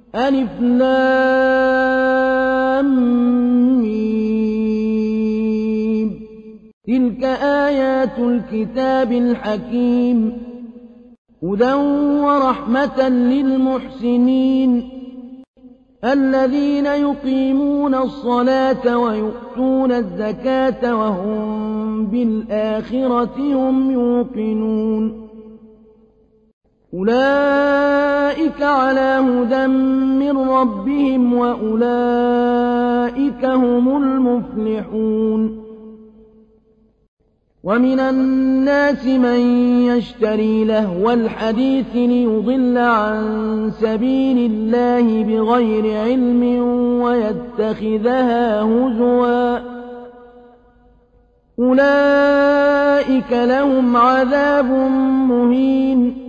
ألف لام ميم. تلك آيات الكتاب الحكيم هدى ورحمة للمحسنين الذين يقيمون الصلاة ويؤتون الزكاة وهم بالآخرة هم يوقنون أولئك على هدى من ربهم وأولئك هم المفلحون ومن الناس من يشتري لهو الحديث ليضل عن سبيل الله بغير علم ويتخذها هزوا أولئك لهم عذاب مهين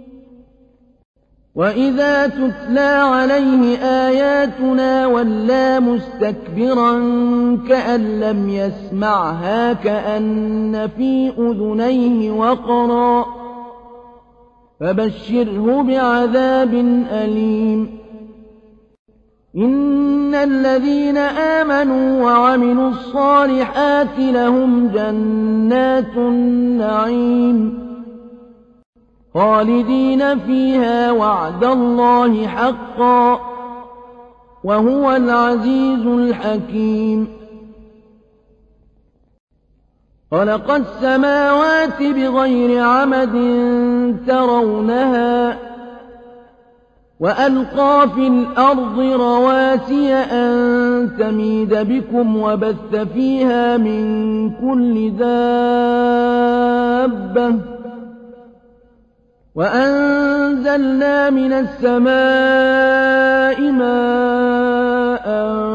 وإذا تتلى عليه آياتنا ولى مستكبرا كأن لم يسمعها كأن في أذنيه وقرا فبشره بعذاب أليم إن الذين آمنوا وعملوا الصالحات لهم جنات النعيم خالدين فيها وعد الله حقا وهو العزيز الحكيم خلق السماوات بغير عمد ترونها وألقى في الأرض رواسي أن تميد بكم وبث فيها من كل دابة وأنزلنا من السماء ماء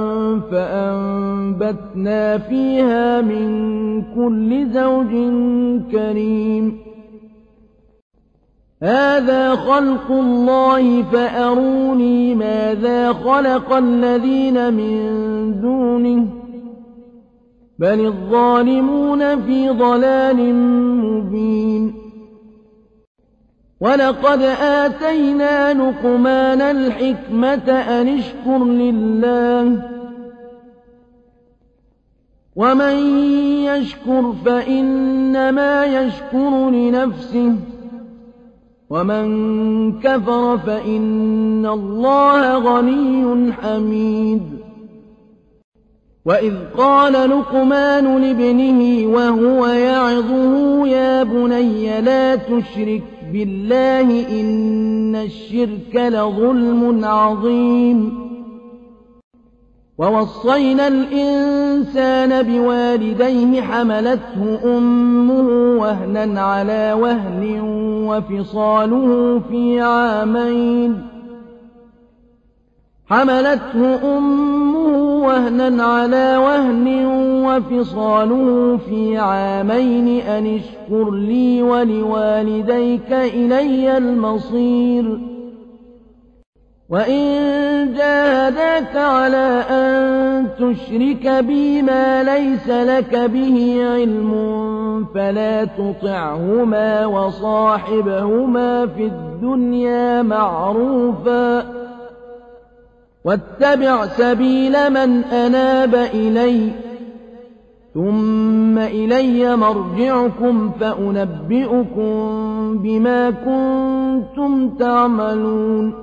فأنبتنا فيها من كل زوج كريم هذا خلق الله فأروني ماذا خلق الذين من دونه بل الظالمون في ضلال مبين ولقد آتينا لقمان الحكمة أن اشكر لله ومن يشكر فإنما يشكر لنفسه ومن كفر فإن الله غني حميد وإذ قال لقمان لابنه وهو يعظه يا بني لا تشرك بالله إن الشرك لظلم عظيم ووصينا الإنسان بوالديه حملته أمه وهنا على وهن وفصاله في عامين أن اشكر لي ولوالديك إلي المصير وإن جاهداك على أن تشرك بي ما ليس لك به علم فلا تطعهما وصاحبهما في الدنيا معروفا واتبع سبيل من أناب إلي ثم إلي مرجعكم فأنبئكم بما كنتم تعملون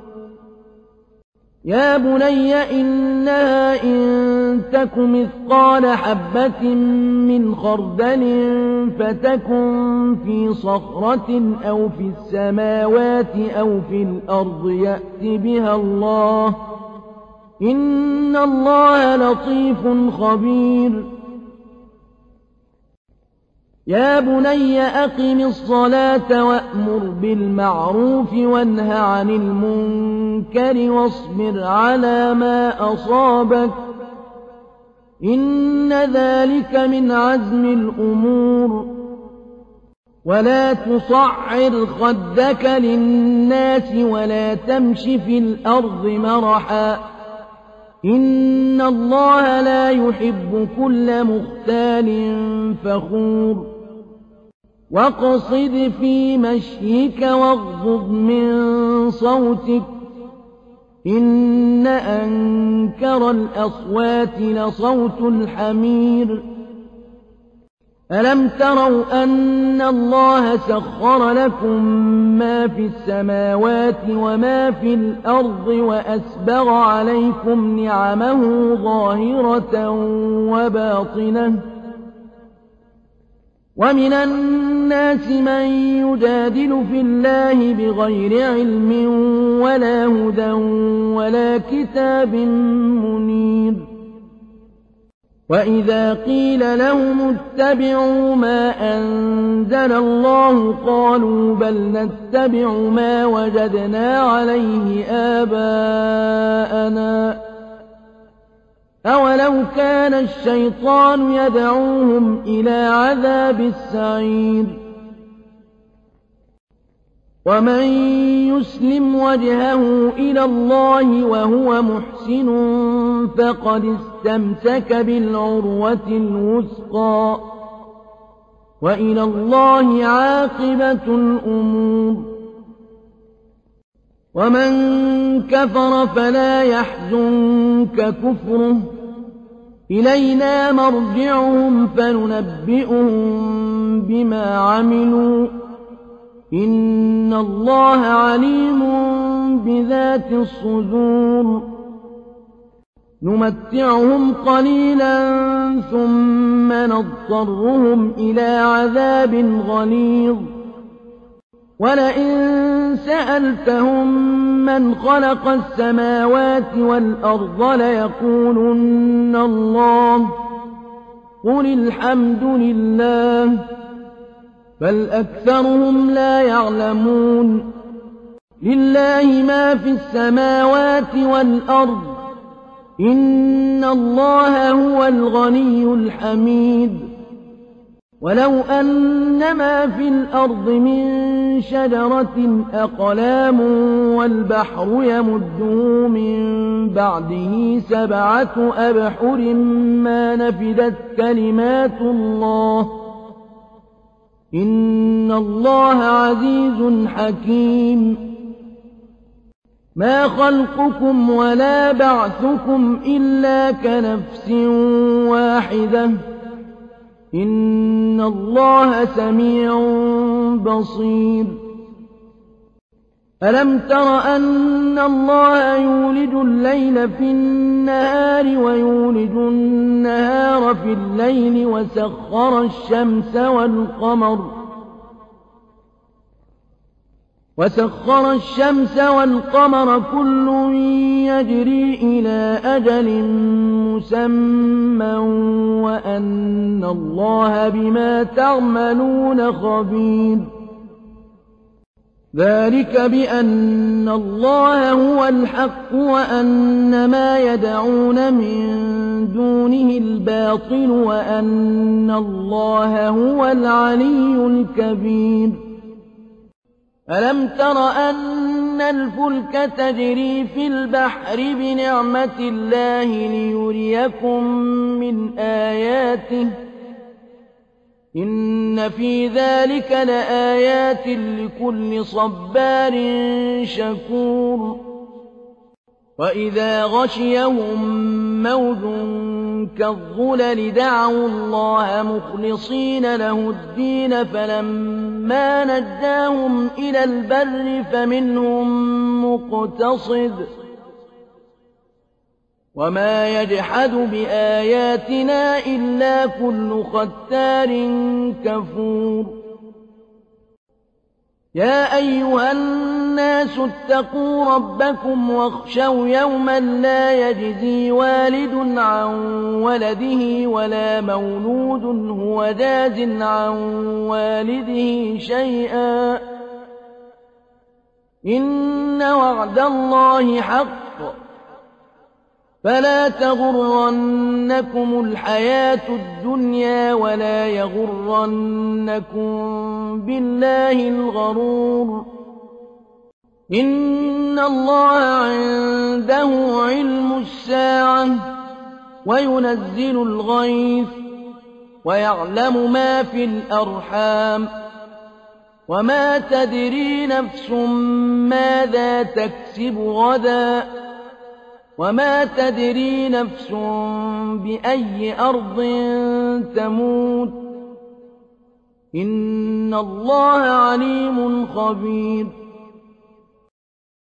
يا بني إنها إن تك مثقال حبة من خردل فتكن في صخرة أو في السماوات أو في الأرض يأت بها الله إن الله لطيف خبير يا بني أقم الصلاة وأمر بالمعروف وانه عن المنكر واصبر على ما أصابك إن ذلك من عزم الأمور ولا تصعر خدك للناس ولا تمش في الأرض مرحا إن الله لا يحب كل مختال فخور واقصد في مشيك واغضض من صوتك إن أنكر الأصوات لصوت الحمير ألم تروا أن الله سخر لكم ما في السماوات وما في الأرض وأسبغ عليكم نعمه ظاهرة وباطنة ومن الناس من يجادل في الله بغير علم ولا هدى ولا كتاب منير وإذا قيل لهم اتبعوا ما أنزل الله قالوا بل نتبع ما وجدنا عليه آباءنا أولو كان الشيطان يدعوهم إلى عذاب السعير ومن يسلم وجهه إلى الله وهو محسن فقد استمسك بالعروة الوثقى وإلى الله عاقبة الأمور ومن كفر فلا يحزنك كفره إلينا مرجعهم فننبئهم بما عملوا إن الله عليم بذات الصدور نمتعهم قليلا ثم نضطرهم إلى عذاب غليظ ولئن سألتهم من خلق السماوات والأرض ليقولن الله قل الحمد لله بل أكثرهم لا يعلمون لله ما في السماوات والأرض إن الله هو الغني الحميد ولو أن ما في الأرض من شجرة أقلام والبحر يمده من بعده 7 أبحر ما نفدت كلمات الله إن الله عزيز حكيم ما خلقكم ولا بعثكم إلا كنفس واحدة إن الله سميع بصير ألم تر أن الله يولج الليل في النهار ويولج النهار في الليل وسخر الشمس والقمر كل يجري إلى أجل مسمى وأن الله بما تعملون خبير ذلك بأن الله هو الحق وأن ما يدعون من دونه الباطل وأن الله هو العلي الكبير ألم تر أن الفلك تجري في البحر بنعمة الله ليريكم من آياته إن في ذلك لآيات لكل صبار شكور وإذا غشيهم موج كالظلل دعوا الله مخلصين له الدين فلما نجاهم إلى البر فمنهم مقتصد وما يجحد بآياتنا إلا كل ختار كفور يا أيها الناس اتقوا ربكم واخشوا يوما لا يجزي والد عن ولده ولا مولود هو جاز عن والده شيئا إن وعد الله حق فلا تغرنكم الحياة الدنيا ولا يغرنكم بالله الغرور إن الله عنده علم الساعة وينزل الغيث ويعلم ما في الأرحام وما تدري نفس ماذا تكسب غدا وما تدري نفس بأي أرض تموت إن الله عليم خبير